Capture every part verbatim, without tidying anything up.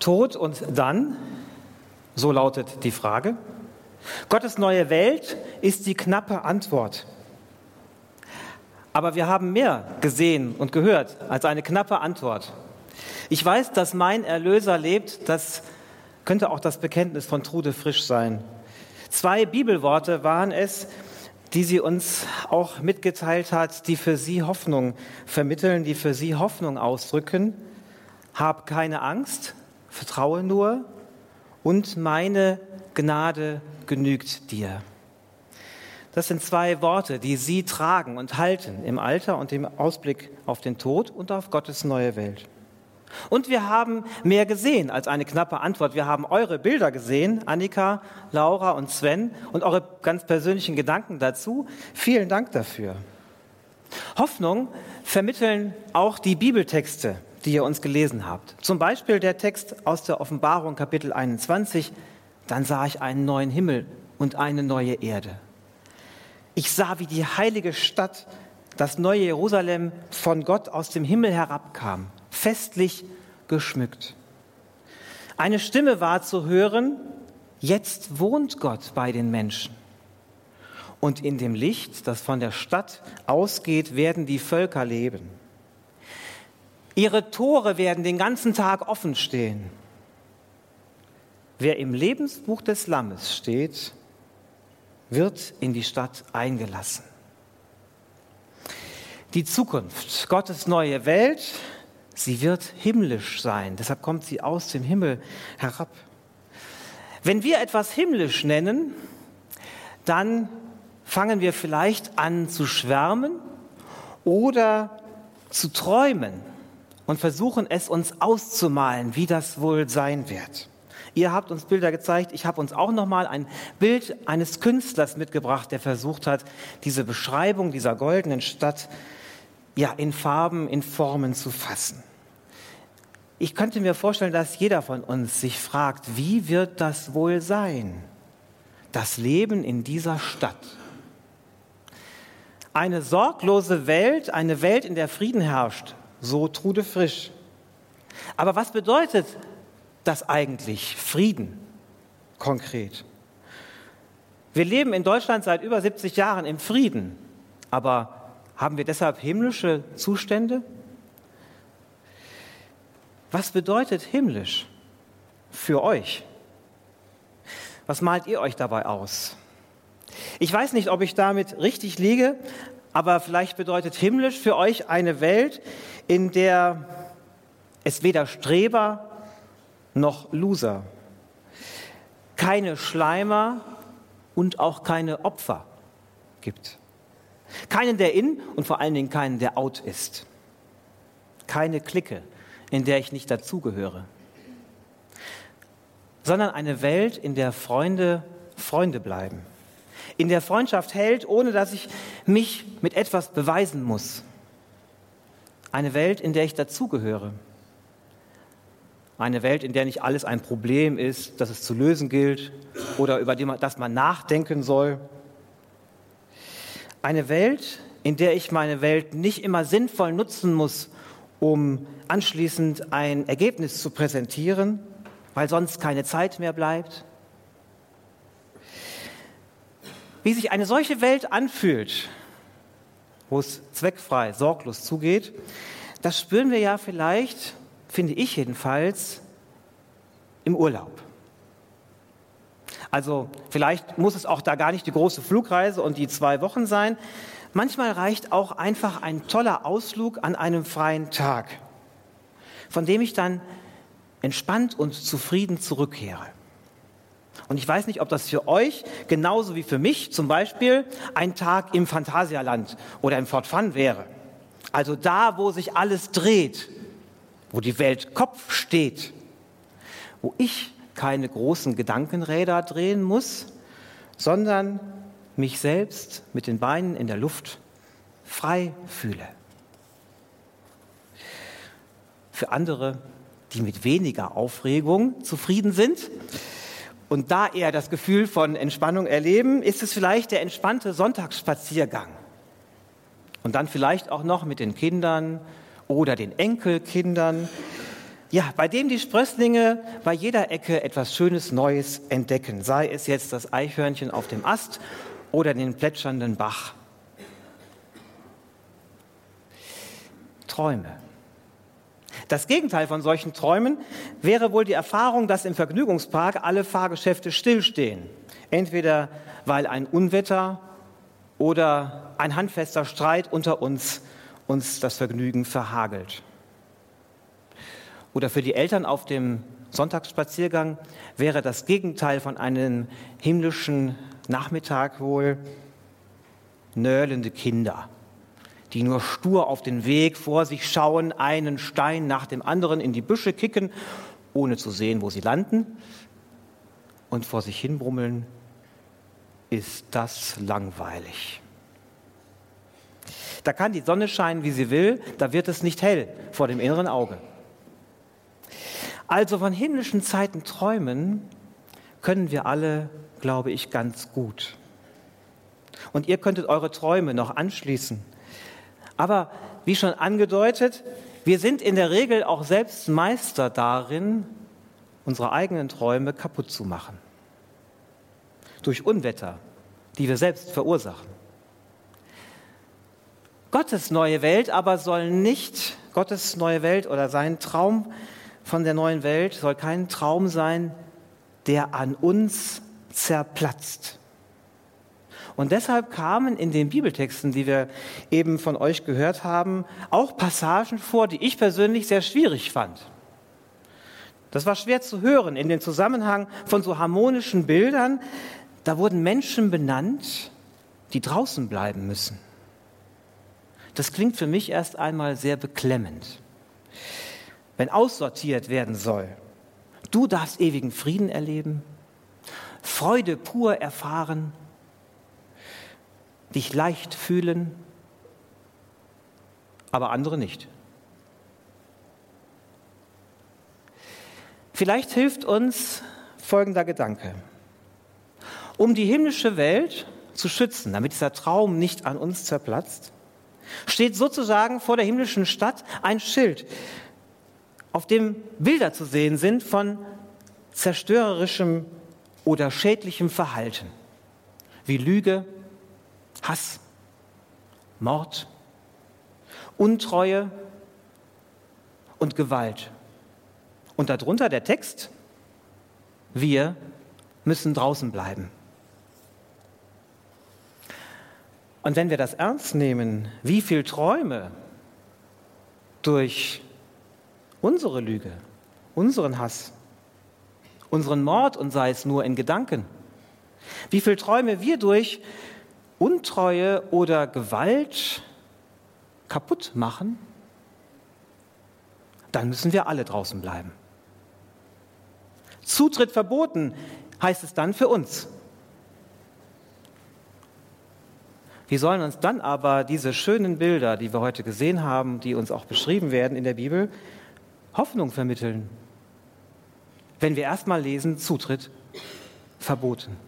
Tod und dann, so lautet die Frage. Gottes neue Welt ist die knappe Antwort. Aber wir haben mehr gesehen und gehört als eine knappe Antwort. Ich weiß, dass mein Erlöser lebt, das könnte auch das Bekenntnis von Trude Frisch sein. Zwei Bibelworte waren es, die sie uns auch mitgeteilt hat, die für sie Hoffnung vermitteln, die für sie Hoffnung ausdrücken. Hab keine Angst, vertraue nur und meine Gnade genügt dir. Das sind zwei Worte, die sie tragen und halten im Alter und im Ausblick auf den Tod und auf Gottes neue Welt. Und wir haben mehr gesehen als eine knappe Antwort. Wir haben eure Bilder gesehen, Annika, Laura und Sven, und eure ganz persönlichen Gedanken dazu. Vielen Dank dafür. Hoffnung vermitteln auch die Bibeltexte, die ihr uns gelesen habt. Zum Beispiel der Text aus der Offenbarung, Kapitel einundzwanzig. Dann sah ich einen neuen Himmel und eine neue Erde. Ich sah, wie die heilige Stadt, das neue Jerusalem, von Gott aus dem Himmel herabkam, festlich geschmückt. Eine Stimme war zu hören, jetzt wohnt Gott bei den Menschen. Und in dem Licht, das von der Stadt ausgeht, werden die Völker leben. Ihre Tore werden den ganzen Tag offen stehen. Wer im Lebensbuch des Lammes steht, wird in die Stadt eingelassen. Die Zukunft, Gottes neue Welt, sie wird himmlisch sein. Deshalb kommt sie aus dem Himmel herab. Wenn wir etwas himmlisch nennen, dann fangen wir vielleicht an zu schwärmen oder zu träumen und versuchen es uns auszumalen, wie das wohl sein wird. Ihr habt uns Bilder gezeigt, ich habe uns auch nochmal ein Bild eines Künstlers mitgebracht, der versucht hat, diese Beschreibung dieser goldenen Stadt ja, in Farben, in Formen zu fassen. Ich könnte mir vorstellen, dass jeder von uns sich fragt, wie wird das wohl sein, das Leben in dieser Stadt? Eine sorglose Welt, eine Welt, in der Frieden herrscht, so Trude Frisch. Aber was bedeutet das eigentlich, Frieden, konkret? Wir leben in Deutschland seit über siebzig Jahren im Frieden, aber haben wir deshalb himmlische Zustände? Was bedeutet himmlisch für euch? Was malt ihr euch dabei aus? Ich weiß nicht, ob ich damit richtig liege, aber vielleicht bedeutet himmlisch für euch eine Welt, in der es weder Streber noch Loser, keine Schleimer und auch keine Opfer gibt. Keinen, der in und vor allen Dingen keinen, der out ist. Keine Clique, in der ich nicht dazugehöre. Sondern eine Welt, in der Freunde Freunde bleiben. In der Freundschaft hält, ohne dass ich mich mit etwas beweisen muss. Eine Welt, in der ich dazugehöre. Eine Welt, in der nicht alles ein Problem ist, das es zu lösen gilt oder über das man nachdenken soll. Eine Welt, in der ich meine Welt nicht immer sinnvoll nutzen muss, um anschließend ein Ergebnis zu präsentieren, weil sonst keine Zeit mehr bleibt. Wie sich eine solche Welt anfühlt, wo es zweckfrei, sorglos zugeht, das spüren wir ja vielleicht, finde ich jedenfalls, im Urlaub. Also vielleicht muss es auch da gar nicht die große Flugreise und die zwei Wochen sein. Manchmal reicht auch einfach ein toller Ausflug an einem freien Tag, von dem ich dann entspannt und zufrieden zurückkehre. Und ich weiß nicht, ob das für euch genauso wie für mich zum Beispiel ein Tag im Phantasialand oder im Fort Fun wäre. Also da, wo sich alles dreht, wo die Welt Kopf steht, wo ich keine großen Gedankenräder drehen muss, sondern mich selbst mit den Beinen in der Luft frei fühle. Für andere, die mit weniger Aufregung zufrieden sind und da eher das Gefühl von Entspannung erleben, ist es vielleicht der entspannte Sonntagsspaziergang. Und dann vielleicht auch noch mit den Kindern oder den Enkelkindern Ja, bei dem die Sprösslinge bei jeder Ecke etwas Schönes Neues entdecken, sei es jetzt das Eichhörnchen auf dem Ast oder den plätschernden Bach. Träume. Das Gegenteil von solchen Träumen wäre wohl die Erfahrung, dass im Vergnügungspark alle Fahrgeschäfte stillstehen. Entweder weil ein Unwetter oder ein handfester Streit unter uns uns das Vergnügen verhagelt. Oder für die Eltern auf dem Sonntagsspaziergang wäre das Gegenteil von einem himmlischen Nachmittag wohl nöhlende Kinder, die nur stur auf den Weg vor sich schauen, einen Stein nach dem anderen in die Büsche kicken, ohne zu sehen, wo sie landen, und vor sich hin brummeln: Ist das langweilig. Da kann die Sonne scheinen, wie sie will, da wird es nicht hell vor dem inneren Auge. Also von himmlischen Zeiten träumen können wir alle, glaube ich, ganz gut. Und ihr könntet eure Träume noch anschließen. Aber wie schon angedeutet, wir sind in der Regel auch selbst Meister darin, unsere eigenen Träume kaputt zu machen. Durch Unwetter, die wir selbst verursachen. Gottes neue Welt aber soll nicht, Gottes neue Welt oder sein Traum von der neuen Welt soll kein Traum sein, der an uns zerplatzt. Und deshalb kamen in den Bibeltexten, die wir eben von euch gehört haben, auch Passagen vor, die ich persönlich sehr schwierig fand. Das war schwer zu hören in dem Zusammenhang von so harmonischen Bildern. Da wurden Menschen benannt, die draußen bleiben müssen. Das klingt für mich erst einmal sehr beklemmend. Wenn aussortiert werden soll, du darfst ewigen Frieden erleben, Freude pur erfahren, dich leicht fühlen, aber andere nicht. Vielleicht hilft uns folgender Gedanke. Um die himmlische Welt zu schützen, damit dieser Traum nicht an uns zerplatzt, steht sozusagen vor der himmlischen Stadt ein Schild, auf dem Bilder zu sehen sind von zerstörerischem oder schädlichem Verhalten, wie Lüge, Hass, Mord, Untreue und Gewalt. Und darunter der Text: Wir müssen draußen bleiben. Und wenn wir das ernst nehmen, wie viele Träume durch unsere Lüge, unseren Hass, unseren Mord, und sei es nur in Gedanken, wie viele Träume wir durch Untreue oder Gewalt kaputt machen, dann müssen wir alle draußen bleiben. Zutritt verboten, heißt es dann für uns. Wie sollen uns dann aber diese schönen Bilder, die wir heute gesehen haben, die uns auch beschrieben werden in der Bibel, Hoffnung vermitteln, wenn wir erstmal lesen, Zutritt verboten?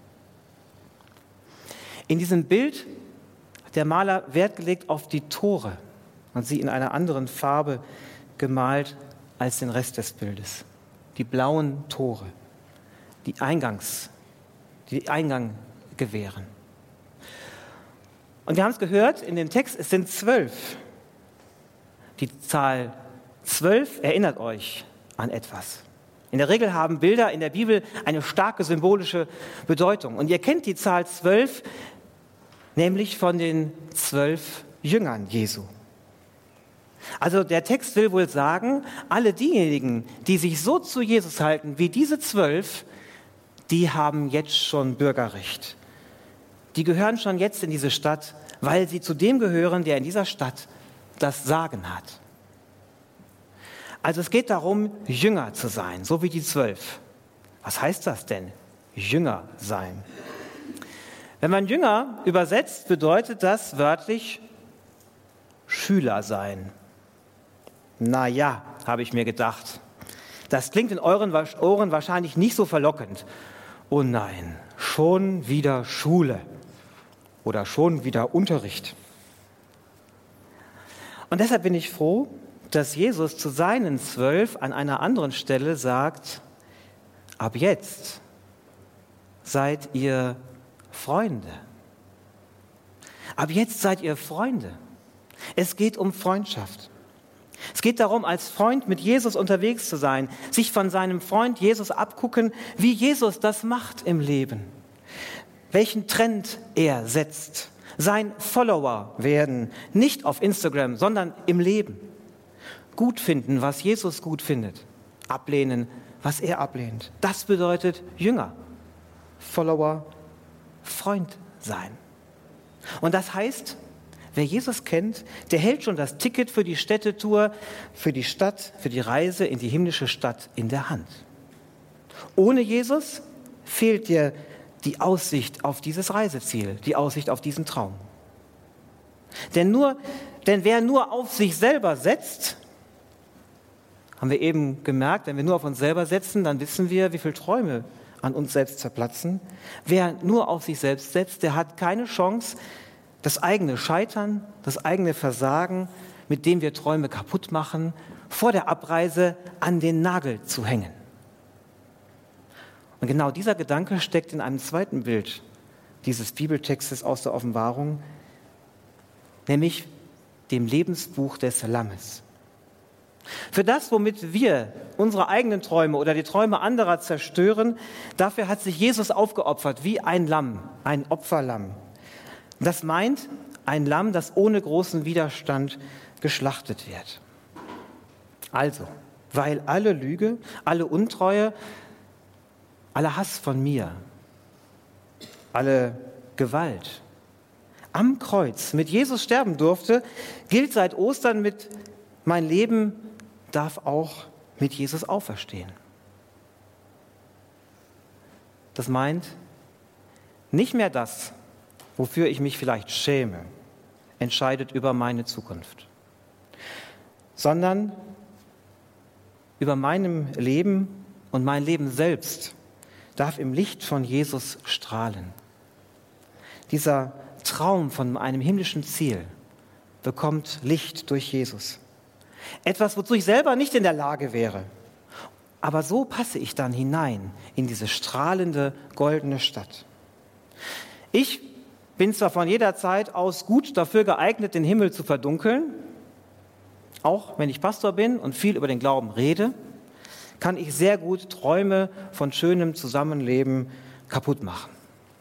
In diesem Bild hat der Maler Wert gelegt auf die Tore und sie in einer anderen Farbe gemalt als den Rest des Bildes. Die blauen Tore, die Eingangs, die Eingang gewähren. Und wir haben es gehört in dem Text, es sind zwölf. Die Zahl zwölf erinnert euch an etwas. In der Regel haben Bilder in der Bibel eine starke symbolische Bedeutung. Und ihr kennt die Zahl zwölf, nämlich von den zwölf Jüngern Jesu. Also der Text will wohl sagen, alle diejenigen, die sich so zu Jesus halten wie diese zwölf, die haben jetzt schon Bürgerrecht. Die gehören schon jetzt in diese Stadt, weil sie zu dem gehören, der in dieser Stadt das Sagen hat. Also es geht darum, Jünger zu sein, so wie die zwölf. Was heißt das denn, Jünger sein? Wenn man Jünger übersetzt, bedeutet das wörtlich Schüler sein. Na ja, habe ich mir gedacht. Das klingt in euren Ohren wahrscheinlich nicht so verlockend. Oh nein, schon wieder Schule oder schon wieder Unterricht. Und deshalb bin ich froh, dass Jesus zu seinen Zwölf an einer anderen Stelle sagt, ab jetzt seid ihr Freunde. Ab jetzt seid ihr Freunde. Es geht um Freundschaft. Es geht darum, als Freund mit Jesus unterwegs zu sein, sich von seinem Freund Jesus abgucken, wie Jesus das macht im Leben, welchen Trend er setzt, sein Follower werden, nicht auf Instagram, sondern im Leben. Gut finden, was Jesus gut findet, ablehnen, was er ablehnt. Das bedeutet Jünger, Follower, Freund sein. Und das heißt, wer Jesus kennt, der hält schon das Ticket für die Städtetour, für die Stadt, für die Reise in die himmlische Stadt in der Hand. Ohne Jesus fehlt dir die Aussicht auf dieses Reiseziel, die Aussicht auf diesen Traum. Denn, nur, denn wer nur auf sich selber setzt, haben wir eben gemerkt, wenn wir nur auf uns selber setzen, dann wissen wir, wie viele Träume an uns selbst zerplatzen. Wer nur auf sich selbst setzt, der hat keine Chance, das eigene Scheitern, das eigene Versagen, mit dem wir Träume kaputt machen, vor der Abreise an den Nagel zu hängen. Und genau dieser Gedanke steckt in einem zweiten Bild dieses Bibeltextes aus der Offenbarung, nämlich dem Lebensbuch des Lammes. Für das, womit wir unsere eigenen Träume oder die Träume anderer zerstören, dafür hat sich Jesus aufgeopfert wie ein Lamm, ein Opferlamm. Das meint ein Lamm, das ohne großen Widerstand geschlachtet wird. Also, weil alle Lüge, alle Untreue, aller Hass von mir, alle Gewalt am Kreuz mit Jesus sterben durfte, gilt seit Ostern mit mein Leben darf auch mit Jesus auferstehen. Das meint nicht mehr das, wofür ich mich vielleicht schäme, entscheidet über meine Zukunft, sondern über meinem Leben und mein Leben selbst darf im Licht von Jesus strahlen. Dieser Traum von einem himmlischen Ziel bekommt Licht durch Jesus. Etwas, wozu ich selber nicht in der Lage wäre. Aber so passe ich dann hinein in diese strahlende, goldene Stadt. Ich bin zwar von jeder Zeit aus gut dafür geeignet, den Himmel zu verdunkeln. Auch wenn ich Pastor bin und viel über den Glauben rede, kann ich sehr gut Träume von schönem Zusammenleben kaputt machen.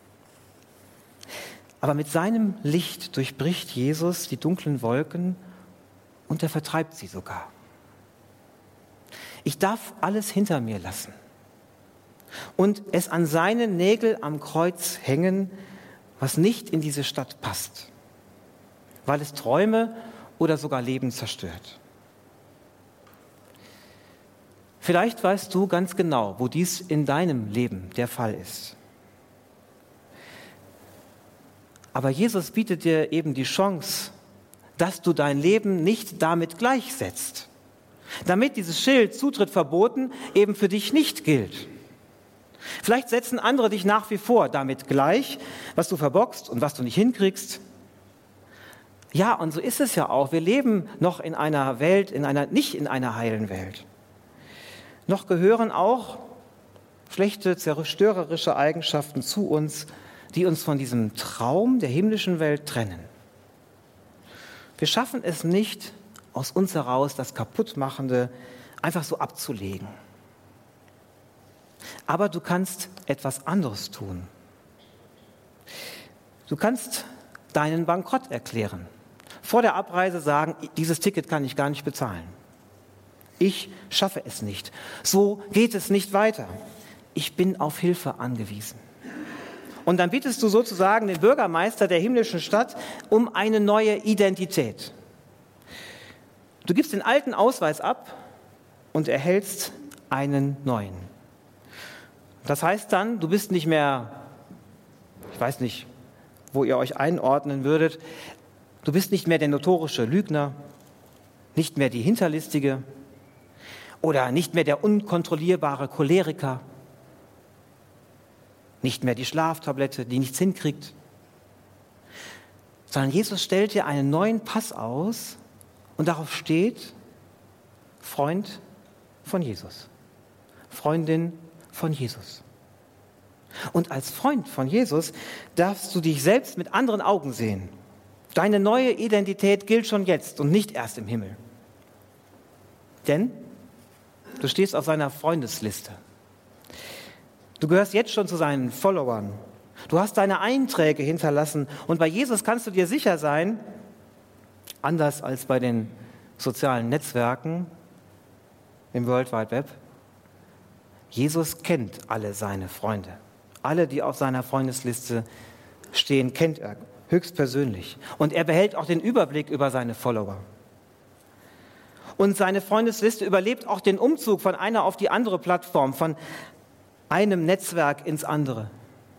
Aber mit seinem Licht durchbricht Jesus die dunklen Wolken und er vertreibt sie sogar. Ich darf alles hinter mir lassen und es an seine Nägel am Kreuz hängen, was nicht in diese Stadt passt, weil es Träume oder sogar Leben zerstört. Vielleicht weißt du ganz genau, wo dies in deinem Leben der Fall ist. Aber Jesus bietet dir eben die Chance, dass du dein Leben nicht damit gleichsetzt, damit dieses Schild Zutritt verboten eben für dich nicht gilt. Vielleicht setzen andere dich nach wie vor damit gleich, was du verbockst und was du nicht hinkriegst. Ja, und so ist es ja auch. Wir leben noch in einer Welt, in einer, nicht in einer heilen Welt. Noch gehören auch schlechte, zerstörerische Eigenschaften zu uns, die uns von diesem Traum der himmlischen Welt trennen. Wir schaffen es nicht, aus uns heraus das Kaputtmachende einfach so abzulegen. Aber du kannst etwas anderes tun. Du kannst deinen Bankrott erklären. Vor der Abreise sagen, dieses Ticket kann ich gar nicht bezahlen. Ich schaffe es nicht. So geht es nicht weiter. Ich bin auf Hilfe angewiesen. Und dann bittest du sozusagen den Bürgermeister der himmlischen Stadt um eine neue Identität. Du gibst den alten Ausweis ab und erhältst einen neuen. Das heißt dann, du bist nicht mehr, ich weiß nicht, wo ihr euch einordnen würdet, du bist nicht mehr der notorische Lügner, nicht mehr die Hinterlistige oder nicht mehr der unkontrollierbare Choleriker, nicht mehr die Schlaftablette, die nichts hinkriegt, sondern Jesus stellt dir einen neuen Pass aus und darauf steht, Freund von Jesus. Freundin von Jesus. Und als Freund von Jesus darfst du dich selbst mit anderen Augen sehen. Deine neue Identität gilt schon jetzt und nicht erst im Himmel. Denn du stehst auf seiner Freundesliste. Du gehörst jetzt schon zu seinen Followern. Du hast deine Einträge hinterlassen und bei Jesus kannst du dir sicher sein, anders als bei den sozialen Netzwerken im World Wide Web, Jesus kennt alle seine Freunde. Alle, die auf seiner Freundesliste stehen, kennt er höchstpersönlich. Und er behält auch den Überblick über seine Follower. Und seine Freundesliste überlebt auch den Umzug von einer auf die andere Plattform, von einem Netzwerk ins andere.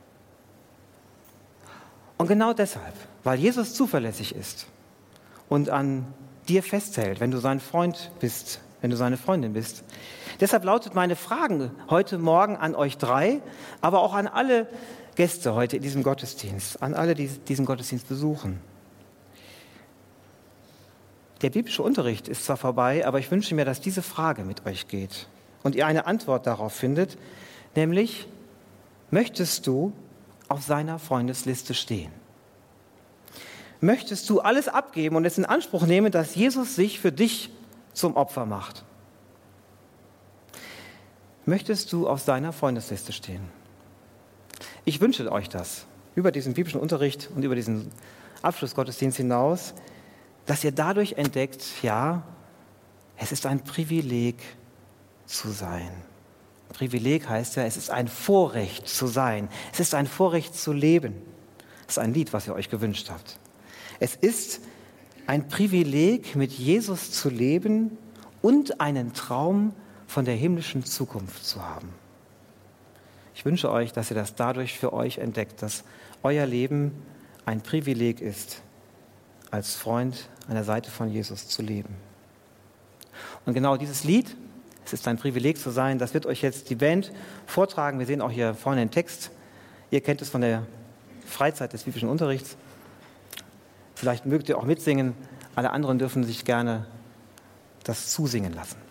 Und genau deshalb, weil Jesus zuverlässig ist und an dir festhält, wenn du sein Freund bist, wenn du seine Freundin bist. Deshalb lautet meine Frage heute Morgen an euch drei, aber auch an alle Gäste heute in diesem Gottesdienst, an alle, die diesen Gottesdienst besuchen. Der biblische Unterricht ist zwar vorbei, aber ich wünsche mir, dass diese Frage mit euch geht und ihr eine Antwort darauf findet, nämlich, möchtest du auf seiner Freundesliste stehen? Möchtest du alles abgeben und es in Anspruch nehmen, dass Jesus sich für dich zum Opfer macht? Möchtest du auf seiner Freundesliste stehen? Ich wünsche euch das, über diesen biblischen Unterricht und über diesen Abschlussgottesdienst hinaus, dass ihr dadurch entdeckt, ja, es ist ein Privileg zu sein. Privileg heißt ja, es ist ein Vorrecht zu sein. Es ist ein Vorrecht zu leben. Das ist ein Lied, was ihr euch gewünscht habt. Es ist ein Privileg, mit Jesus zu leben und einen Traum von der himmlischen Zukunft zu haben. Ich wünsche euch, dass ihr das dadurch für euch entdeckt, dass euer Leben ein Privileg ist, als Freund an der Seite von Jesus zu leben. Und genau dieses Lied, es ist ein Privileg zu sein, das wird euch jetzt die Band vortragen. Wir sehen auch hier vorne den Text. Ihr kennt es von der Freizeit des biblischen Unterrichts. Vielleicht mögt ihr auch mitsingen. Alle anderen dürfen sich gerne das zusingen lassen.